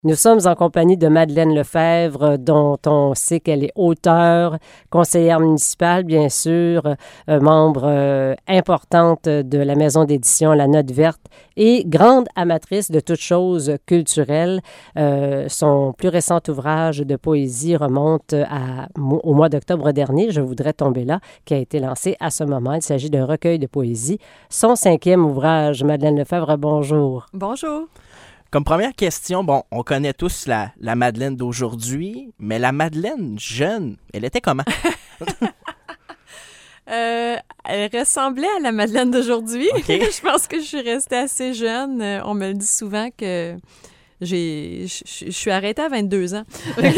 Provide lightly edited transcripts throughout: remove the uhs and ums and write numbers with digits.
Nous sommes en compagnie de Madeleine Lefebvre, dont on sait qu'elle est auteure, conseillère municipale, bien sûr, membre importante de la maison d'édition La Note Verte et grande amatrice de toutes choses culturelles. Son plus récent ouvrage de poésie remonte au mois d'octobre dernier, Je voudrais tomber là, qui a été lancé à ce moment. Il s'agit d'un recueil de poésie. Son 5e ouvrage. Madeleine Lefebvre, bonjour. Bonjour. Comme première question, bon, on connaît tous la Madeleine d'aujourd'hui, mais la Madeleine jeune, elle était comment? Elle ressemblait à la Madeleine d'aujourd'hui. Okay. Je pense que je suis restée assez jeune. On me le dit souvent que je suis arrêtée à 22 ans.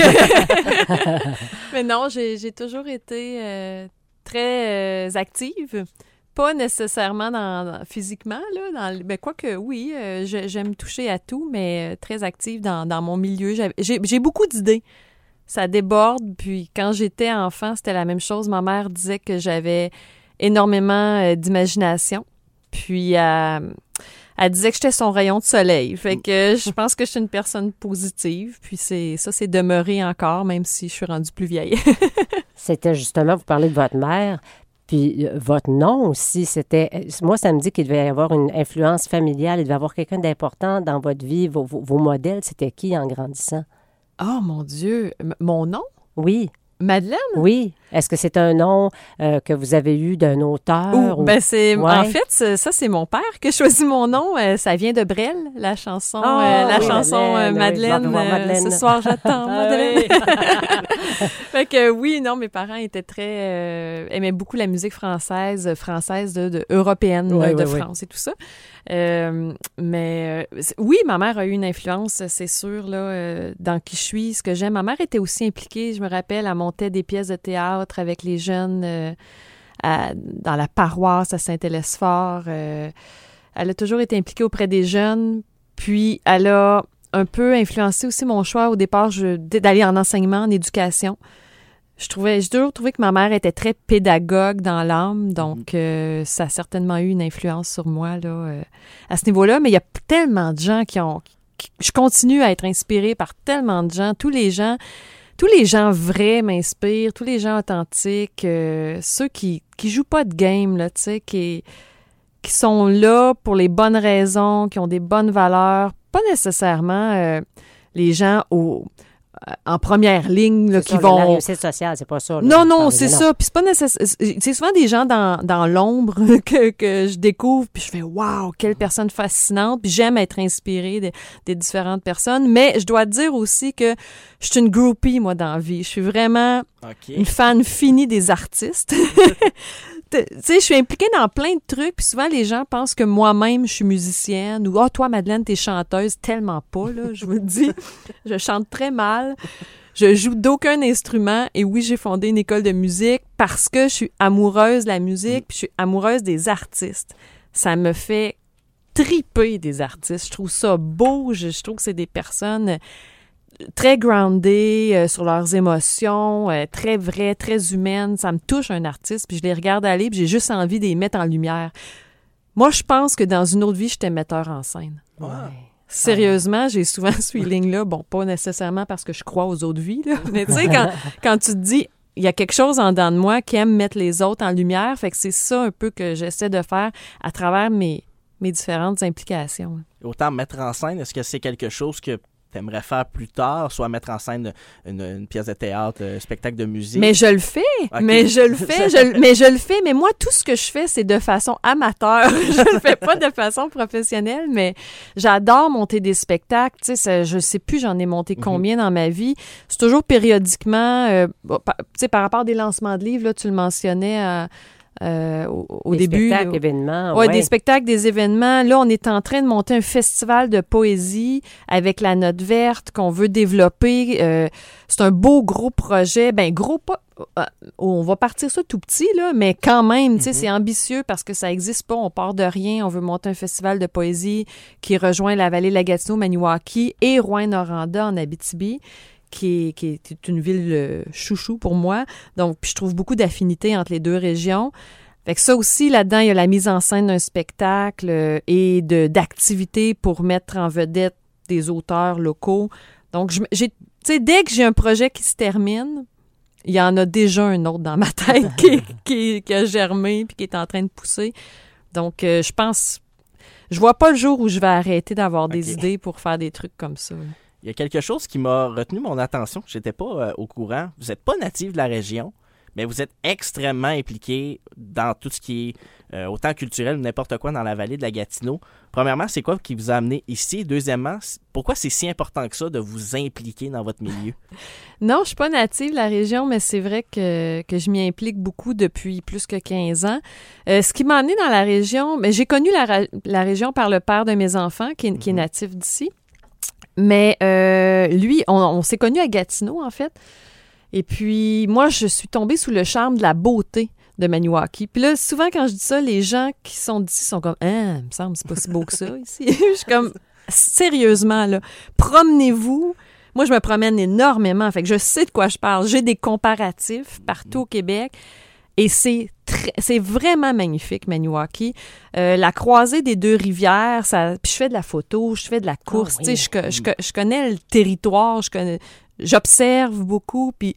Mais non, j'ai toujours été très active. Pas nécessairement physiquement, là, quoique oui, j'aime toucher à tout, mais très active dans mon milieu. J'ai beaucoup d'idées. Ça déborde, puis quand j'étais enfant, c'était la même chose. Ma mère disait que j'avais énormément d'imagination, puis elle disait que j'étais son rayon de soleil. Fait que je pense que je suis une personne positive, puis c'est demeuré encore, même si je suis rendue plus vieille. C'était justement, vous parlez de votre mère. Puis votre nom aussi, moi, ça me dit qu'il devait y avoir une influence familiale, il devait y avoir quelqu'un d'important dans votre vie. Vos modèles, c'était qui en grandissant? Oh mon Dieu! Mon nom? Oui. Madeleine? Oui. Est-ce que c'est un nom que vous avez eu d'un auteur? Ben c'est, ouais. En fait, ça, c'est mon père qui a choisi mon nom. Ça vient de Brel, la chanson, Madeleine. Oui, Madeleine. Ce soir, j'attends Madeleine. Oui. Fait que oui, non, mes parents étaient aimaient beaucoup la musique française européenne de France et tout ça. Mais oui, ma mère a eu une influence, c'est sûr, là, dans qui je suis, ce que j'aime. Ma mère était aussi impliquée, je me rappelle, elle montait des pièces de théâtre avec les jeunes dans la paroisse à Saint-Hélesphore. Elle a toujours été impliquée auprès des jeunes, puis elle a un peu influencé aussi mon choix au départ d'aller en enseignement, en éducation. J'ai toujours trouvé que ma mère était très pédagogue dans l'âme, donc ça a certainement eu une influence sur moi là, à ce niveau-là. Mais il y a tellement de gens je continue à être inspirée par tellement de gens. Tous les gens vrais m'inspirent, tous les gens authentiques, ceux qui jouent pas de game, là, tu sais, qui sont là pour les bonnes raisons, qui ont des bonnes valeurs, pas nécessairement les gens en première ligne là, qui vont... La réussite sociale, c'est pas ça. Là, non, c'est ça. Puis c'est pas nécessaire. C'est souvent des gens dans l'ombre que je découvre, puis je fais « Wow, quelle personne fascinante! » Puis j'aime être inspirée des différentes personnes. Mais je dois dire aussi que je suis une groupie, moi, dans la vie. Je suis vraiment une fan finie des artistes. Tu sais, je suis impliquée dans plein de trucs, puis souvent, les gens pensent que moi-même, je suis musicienne, ou « Ah, toi, Madeleine, t'es chanteuse. » Tellement pas, là, je vous le dis. Je chante très mal. Je joue d'aucun instrument, et oui, j'ai fondé une école de musique parce que je suis amoureuse de la musique, puis je suis amoureuse des artistes. Ça me fait triper des artistes. Je trouve ça beau, je trouve que c'est des personnes très groundées sur leurs émotions, très vraies, très humaines. Ça me touche un artiste, puis je les regarde aller, puis j'ai juste envie de les mettre en lumière. Moi, je pense que dans une autre vie, j'étais metteur en scène. Ouais. Sérieusement, j'ai souvent ce feeling-là. Bon, pas nécessairement parce que je crois aux autres vies, là, mais tu sais, quand tu te dis, il y a quelque chose en dedans de moi qui aime mettre les autres en lumière, fait que c'est ça un peu que j'essaie de faire à travers mes différentes implications. Autant mettre en scène, est-ce que c'est quelque chose que t'aimerais faire plus tard, soit mettre en scène une pièce de théâtre, un spectacle de musique? Mais je le fais, okay. mais moi, tout ce que je fais, c'est de façon amateur. Je le fais pas de façon professionnelle, mais j'adore monter des spectacles. Tu sais, je sais plus, j'en ai monté combien dans ma vie. C'est toujours périodiquement, tu sais, par rapport à des lancements de livres, là, tu le mentionnais au début. Des spectacles, événements. Oui, des spectacles, des événements. Là, on est en train de monter un festival de poésie avec la Note Verte qu'on veut développer. C'est un beau, gros projet. Ben gros, pas... on va partir ça tout petit, là, mais quand même, tu sais, c'est ambitieux parce que ça n'existe pas. On part de rien. On veut monter un festival de poésie qui rejoint la vallée de la Gatineau, Maniwaki et Rouyn-Noranda en Abitibi, qui est une ville chouchou pour moi. Donc, puis je trouve beaucoup d'affinités entre les deux régions. Fait que ça aussi, là-dedans, il y a la mise en scène d'un spectacle et d'activités pour mettre en vedette des auteurs locaux. Donc, tu sais, dès que j'ai un projet qui se termine, il y en a déjà un autre dans ma tête qui a germé puis qui est en train de pousser. Donc, je vois pas le jour où je vais arrêter d'avoir des idées pour faire des trucs comme ça. Il y a quelque chose qui m'a retenu mon attention. Je n'étais pas au courant. Vous n'êtes pas natif de la région, mais vous êtes extrêmement impliqué dans tout ce qui est autant culturel ou n'importe quoi dans la vallée de la Gatineau. Premièrement, c'est quoi qui vous a amené ici? Deuxièmement, pourquoi c'est si important que ça de vous impliquer dans votre milieu? Non, je suis pas native de la région, mais c'est vrai que je m'y implique beaucoup depuis plus que 15 ans. Ce qui m'a amené dans la région, mais j'ai connu la région par le père de mes enfants, qui est natif d'ici. Mais lui, on s'est connus à Gatineau, en fait. Et puis, moi, je suis tombée sous le charme de la beauté de Maniwaki. Puis là, souvent, quand je dis ça, les gens qui sont d'ici sont comme « Ah, il me semble c'est pas si beau que ça, ici. » Je suis comme « Sérieusement, là, promenez-vous. » Moi, je me promène énormément, fait que je sais de quoi je parle. J'ai des comparatifs partout au Québec. Et c'est vraiment magnifique, Maniwaki. La croisée des deux rivières, puis je fais de la photo, je fais de la course. Tu sais, je connais le territoire, j'observe beaucoup, puis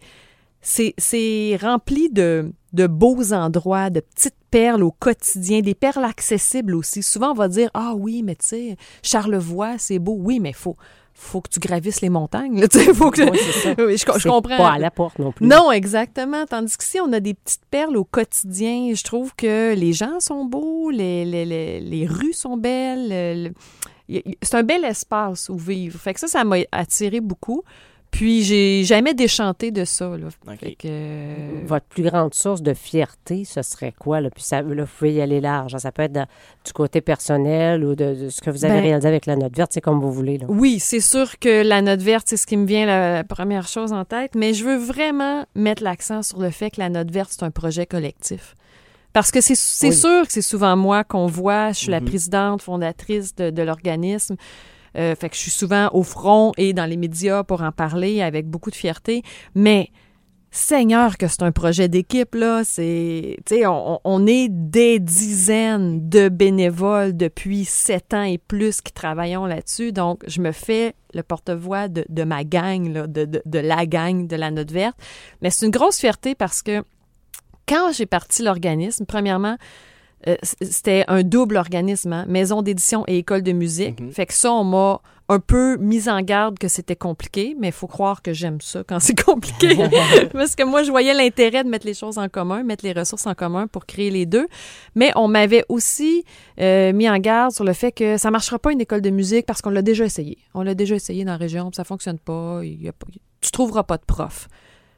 c'est rempli de beaux endroits, de petites perles au quotidien, des perles accessibles aussi. Souvent, on va dire « Ah oui, mais tu sais, Charlevoix, c'est beau. » Oui, mais faut que tu gravisses les montagnes. Là, faut que... Oui, c'est ça. Je comprends. Pas à la porte non plus. Non, exactement. Tandis qu'ici, on a des petites perles au quotidien. Je trouve que les gens sont beaux, les rues sont belles. C'est un bel espace où vivre. Fait que ça m'a attiré beaucoup. Puis, j'ai jamais déchanté de ça. Là. Okay. Votre plus grande source de fierté, ce serait quoi? Là? Puis là, vous pouvez y aller large. Ça peut être du côté personnel ou de ce que vous avez réalisé avec la Note verte. C'est comme vous voulez. Là. Oui, c'est sûr que la Note verte, c'est ce qui me vient la première chose en tête. Mais je veux vraiment mettre l'accent sur le fait que la Note verte, c'est un projet collectif. Parce que c'est sûr que c'est souvent moi qu'on voit. Je suis la présidente, fondatrice de l'organisme. Fait que je suis souvent au front et dans les médias pour en parler avec beaucoup de fierté. Mais, Seigneur, que c'est un projet d'équipe, là. Tu sais, on est des dizaines de bénévoles depuis 7 ans et plus qui travaillons là-dessus. Donc, je me fais le porte-voix de ma gang, là, de la gang de la Note verte. Mais c'est une grosse fierté parce que quand j'ai parti l'organisme, premièrement, c'était un double organisme, hein? Maison d'édition et école de musique. Fait que ça, on m'a un peu mis en garde que c'était compliqué, mais il faut croire que j'aime ça quand c'est compliqué. Parce que moi, je voyais l'intérêt de mettre les choses en commun, mettre les ressources en commun pour créer les deux. Mais on m'avait aussi mis en garde sur le fait que ça ne marchera pas une école de musique parce qu'on l'a déjà essayé. On l'a déjà essayé dans la région, puis ça ne fonctionne pas. Tu ne trouveras pas de prof.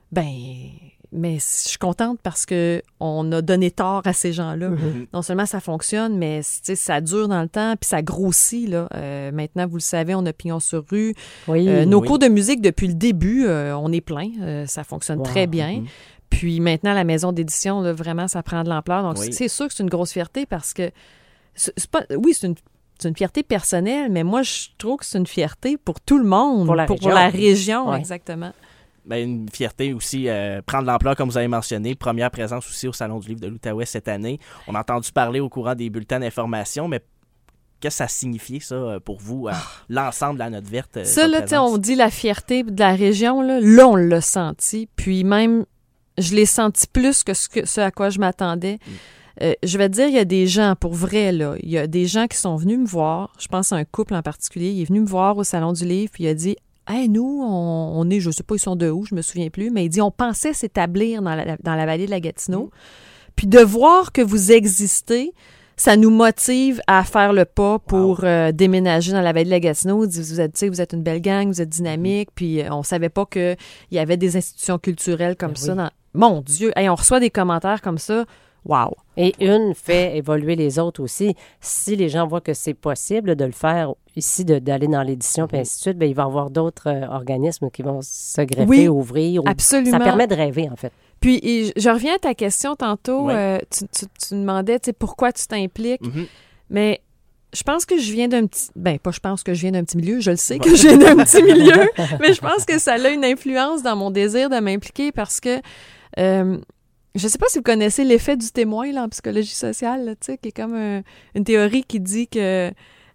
Mais je suis contente parce que on a donné tort à ces gens-là. Non seulement ça fonctionne, mais ça dure dans le temps, puis ça grossit. Là. Maintenant, vous le savez, on a pignon sur rue. Nos cours de musique, depuis le début, on est plein. Ça fonctionne très bien. Puis maintenant, la maison d'édition, là, vraiment, ça prend de l'ampleur. Donc, c'est sûr que c'est une grosse fierté parce que... c'est une fierté personnelle, mais moi, je trouve que c'est une fierté pour tout le monde. Pour la région, exactement. Une fierté aussi, prendre l'ampleur, comme vous avez mentionné. Première présence aussi au Salon du livre de l'Outaouais cette année. On a entendu parler au courant des bulletins d'information, mais qu'est-ce que ça signifiait, ça, pour vous, l'ensemble de la Note verte? Ça, là, on dit la fierté de la région, là, on l'a senti. Puis même, je l'ai senti plus que ce à quoi je m'attendais. Je vais te dire, il y a des gens, pour vrai, là, il y a des gens qui sont venus me voir. Je pense à un couple en particulier. Il est venu me voir au Salon du livre, puis il a dit... Hey, nous, on est, je sais pas, ils sont de où, je me souviens plus, mais il dit, on pensait s'établir dans la vallée de la Gatineau. Puis de voir que vous existez, ça nous motive à faire le pas pour déménager dans la vallée de la Gatineau. Il dit, vous êtes une belle gang, vous êtes dynamique, puis on savait pas qu'il y avait des institutions culturelles comme ça. Mon Dieu, on reçoit des commentaires comme ça. Wow! Et une fait évoluer les autres aussi. Si les gens voient que c'est possible de le faire ici, d'aller dans l'édition, puis ainsi de suite, il va y avoir d'autres organismes qui vont se greffer, ouvrir. Absolument. Ça permet de rêver, en fait. Puis, je reviens à ta question tantôt. Tu demandais, pourquoi tu t'impliques. Mais je pense que je viens d'un petit... pas je pense que je viens d'un petit milieu. Je le sais que je viens d'un petit milieu. Mais je pense que ça a une influence dans mon désir de m'impliquer parce que... je ne sais pas si vous connaissez l'effet du témoin là, en psychologie sociale, là, qui est comme une théorie qui dit que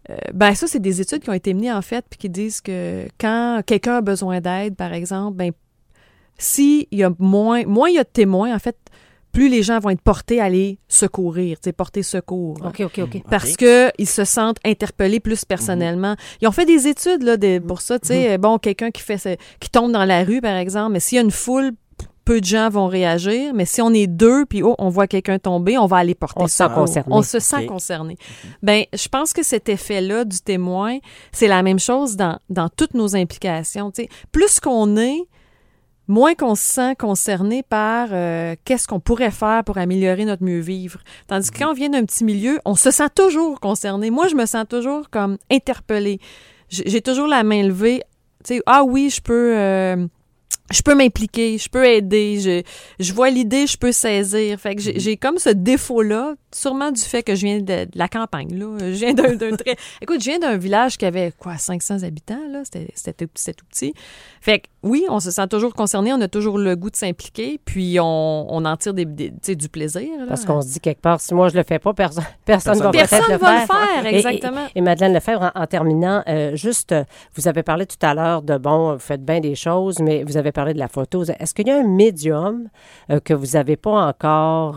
Ben ça, c'est des études qui ont été menées, en fait, puis qui disent que quand quelqu'un a besoin d'aide, par exemple, ben s'il y a moins il y a de témoins, en fait, plus les gens vont être portés à aller secourir, tu sais, porter secours. OK. Parce que ils se sentent interpellés plus personnellement. Ils ont fait des études là pour ça, tu sais, bon, quelqu'un qui tombe dans la rue, par exemple, mais s'il y a une foule, peu de gens vont réagir, mais si on est deux, puis on voit quelqu'un tomber, on va aller porter ça. On se sent concerné. Ben, je pense que cet effet-là du témoin, c'est la même chose dans toutes nos implications. Tu sais, plus qu'on est, moins qu'on se sent concerné par qu'est-ce qu'on pourrait faire pour améliorer notre mieux-vivre. Tandis que quand on vient d'un petit milieu, on se sent toujours concerné. Moi, je me sens toujours comme interpellée. J'ai toujours la main levée. Tu sais, ah oui, je peux m'impliquer, je peux aider, je vois l'idée, je peux saisir. Fait que j'ai comme ce défaut-là, sûrement du fait que je viens de la campagne, là. Je viens Écoute, je viens d'un village qui avait, 500 habitants, là. C'était tout petit. Fait que, oui, on se sent toujours concerné, on a toujours le goût de s'impliquer, puis on en tire du plaisir, là. Parce qu'on se dit quelque part, si moi je le fais pas, personne va Personne peut-être va le faire, exactement. Et Madeleine Lefebvre, en terminant, juste, vous avez parlé tout à l'heure de, vous faites bien des choses, mais vous avez parlé de la photo. Est-ce qu'il y a un médium que vous n'avez pas encore,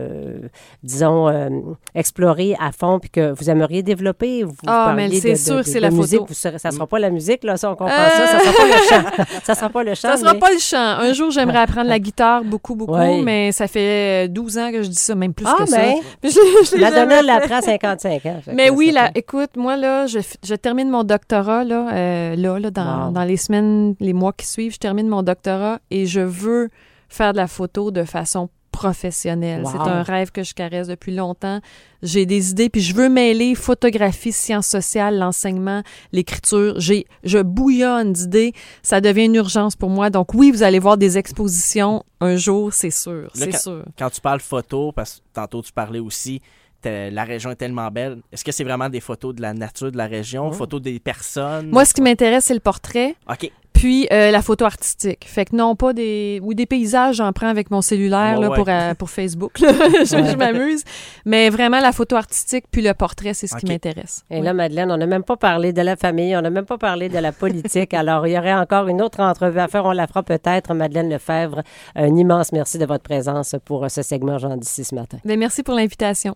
exploré à fond puis que vous aimeriez développer? Vous mais c'est sûr, c'est la musique, photo. Ça ne sera pas la musique, là, ça, on comprend ça. Ça ne sera pas le chant. Ça sera pas le chant. Ça sera pas le chant. Un jour, j'aimerais apprendre la guitare beaucoup, mais ça fait 12 ans que je dis ça, même plus que ça. La Donna l'apprend à 55 ans. Mais oui, écoute, moi, là, je termine mon doctorat, dans les semaines, les mois qui suivent, je termine mon doctorat et je veux faire de la photo de façon professionnelle. Wow. C'est un rêve que je caresse depuis longtemps. J'ai des idées, puis je veux mêler photographie, sciences sociales, l'enseignement, l'écriture. Je bouillonne d'idées. Ça devient une urgence pour moi. Donc oui, vous allez voir des expositions un jour, c'est sûr. Là, sûr. Quand tu parles photo, parce que tantôt tu parlais aussi, la région est tellement belle. Est-ce que c'est vraiment des photos de la nature de la région, photos des personnes? Moi, ce qui m'intéresse, c'est le portrait. OK. Puis la photo artistique. Fait que non, pas des paysages, j'en prends avec mon cellulaire pour Facebook. Je m'amuse. Mais vraiment, la photo artistique puis le portrait, c'est ce qui m'intéresse. Et là, Madeleine, on n'a même pas parlé de la famille, on n'a même pas parlé de la politique. Alors, il y aurait encore une autre entrevue à faire. On la fera peut-être. Madeleine Lefebvre, un immense merci de votre présence pour ce segment Jean d'ici ce matin. Bien, merci pour l'invitation.